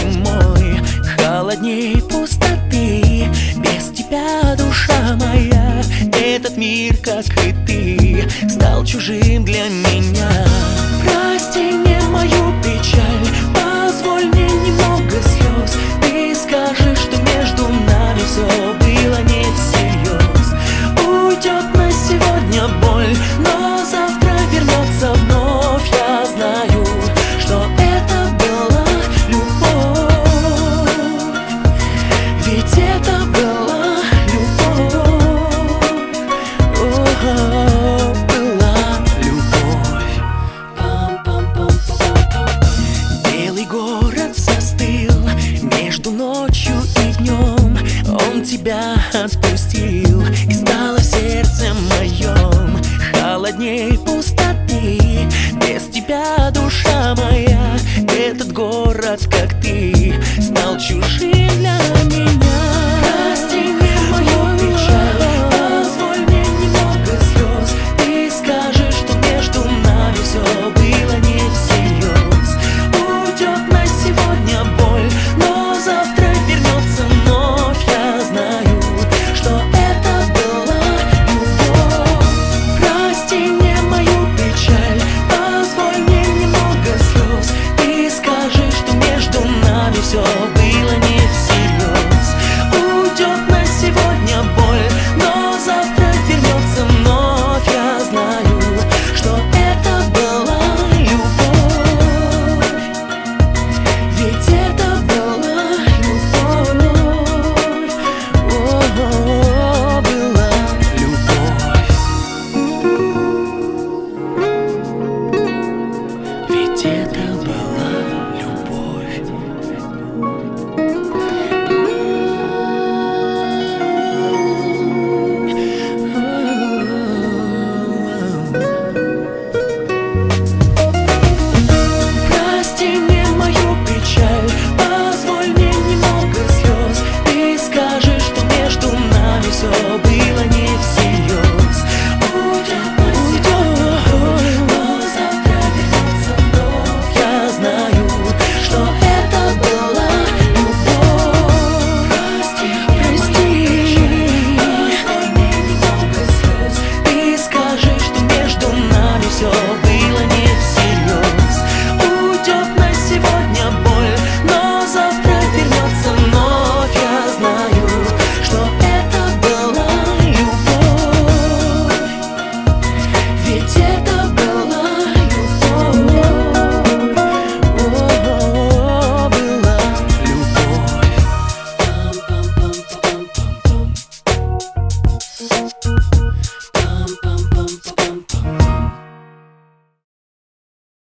зимой, холодней пустоты. Без тебя, душа моя, этот мир, как и ты, стал чужим для меня. Прости мне мою печаль, позволь мне немного слез. Ты скажешь, что между нами все было не всерьез. Уйдет на сегодня боль, но завтра вернется вновь. Я знаю, что это была любовь, ведь это была любовь. Была любовь. Белый город застыл между ночью и днем. Он тебя отпустил, и стало в сердце моем холодней пустоты. Без тебя, душа моя, этот город, как ты, стал чужим